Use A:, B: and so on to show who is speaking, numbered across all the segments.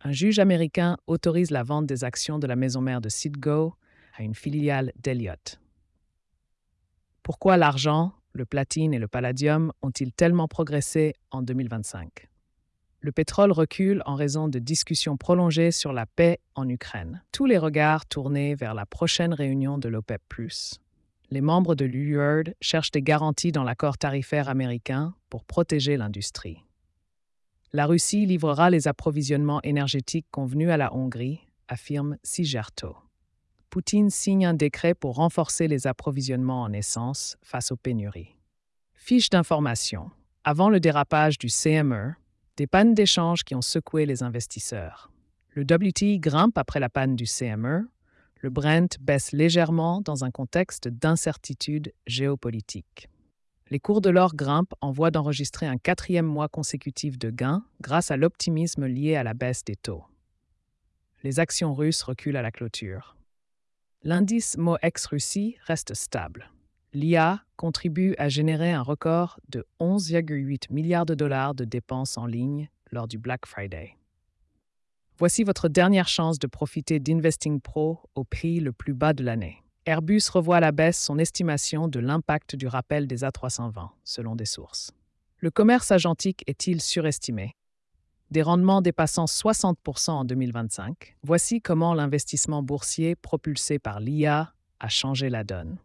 A: Un juge américain autorise la vente des actions de la maison mère de Citgo à une filiale d'Elliott. Pourquoi l'argent, le platine et le palladium ont-ils tellement progressé en 2025? Le pétrole recule en raison de discussions prolongées sur la paix en Ukraine. Tous les regards tournés vers la prochaine réunion de l'OPEP+. Les membres de l'URD cherchent des garanties dans l'accord tarifaire américain pour protéger l'industrie. La Russie livrera les approvisionnements énergétiques convenus à la Hongrie, affirme Sigerto. Poutine signe un décret pour renforcer les approvisionnements en essence face aux pénuries. Fiche d'information. Avant le dérapage du CME, des pannes d'échange qui ont secoué les investisseurs. Le WTI grimpe après la panne du CME. Le Brent baisse légèrement dans un contexte d'incertitude géopolitique. Les cours de l'or grimpent en voie d'enregistrer un 4e mois consécutif de gains grâce à l'optimisme lié à la baisse des taux. Les actions russes reculent à la clôture. L'indice MOEX-Russie reste stable. L'IA contribue à générer un record de 11,8 milliards de dollars de dépenses en ligne lors du Black Friday. Voici votre dernière chance de profiter d'Investing Pro au prix le plus bas de l'année. Airbus revoit à la baisse son estimation de l'impact du rappel des A320, selon des sources. Le commerce agentique est-il surestimé? Des rendements dépassant 60% en 2025, voici comment l'investissement boursier propulsé par l'IA a changé la donne.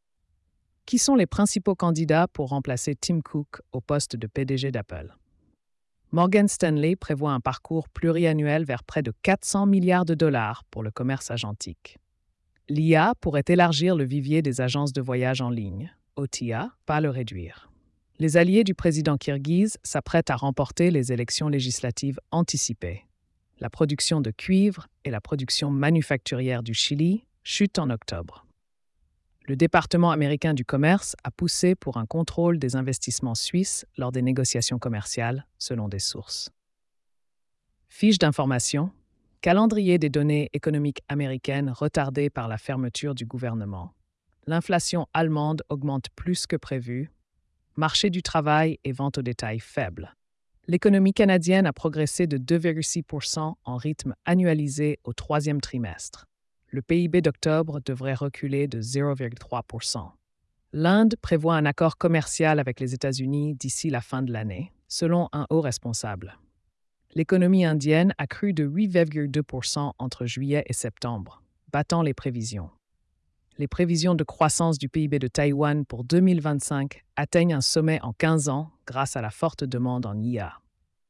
A: Qui sont les principaux candidats pour remplacer Tim Cook au poste de PDG d'Apple? Morgan Stanley prévoit un parcours pluriannuel vers près de 400 milliards de dollars pour le commerce agentique. L'IA pourrait élargir le vivier des agences de voyage en ligne, OTA, pas le réduire. Les alliés du président kirghize s'apprêtent à remporter les élections législatives anticipées. La production de cuivre et la production manufacturière du Chili chutent en octobre. Le département américain du commerce a poussé pour un contrôle des investissements suisses lors des négociations commerciales, selon des sources. Fiche d'information. Calendrier des données économiques américaines retardé par la fermeture du gouvernement. L'inflation allemande augmente plus que prévu. Marché du travail et vente au détail faible. L'économie canadienne a progressé de 2,6% en rythme annualisé au 3e trimestre. Le PIB d'octobre devrait reculer de 0,3%. L'Inde prévoit un accord commercial avec les États-Unis d'ici la fin de l'année, selon un haut responsable. L'économie indienne a cru de 8,2% entre juillet et septembre, battant les prévisions. Les prévisions de croissance du PIB de Taïwan pour 2025 atteignent un sommet en 15 ans grâce à la forte demande en IA.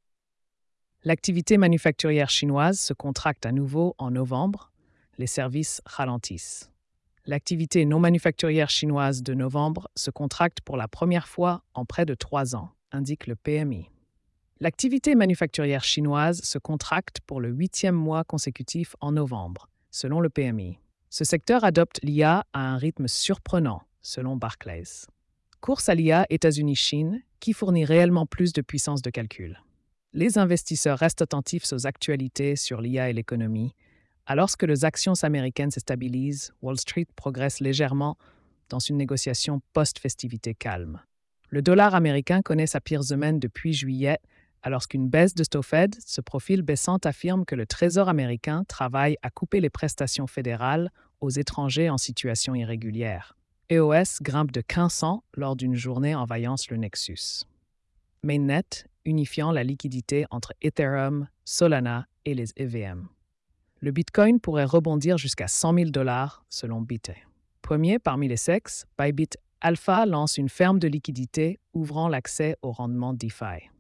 A: L'activité manufacturière chinoise se contracte à nouveau en novembre. Les services ralentissent. L'activité non manufacturière chinoise de novembre se contracte pour la première fois en près de 3 ans, indique le PMI. L'activité manufacturière chinoise se contracte pour le 8e mois consécutif en novembre, selon le PMI. Ce secteur adopte l'IA à un rythme surprenant, selon Barclays. Course à l'IA États-Unis-Chine, qui fournit réellement plus de puissance de calcul. Les investisseurs restent attentifs aux actualités sur l'IA et l'économie. Alors que les actions américaines se stabilisent, Wall Street progresse légèrement dans une négociation post-festivité calme. Le dollar américain connaît sa pire semaine depuis juillet, alors qu'une baisse de taux Fed, ce profil baissant affirme que le Trésor américain travaille à couper les prestations fédérales aux étrangers en situation irrégulière. EOS grimpe de 1500 lors d'une journée en vaillance le Nexus. Mainnet, unifiant la liquidité entre Ethereum, Solana et les EVM. Le Bitcoin pourrait rebondir jusqu'à 100 000 $, selon Bit. Premier parmi les SEX, Bybit Alpha lance une ferme de liquidité ouvrant l'accès au rendement DeFi.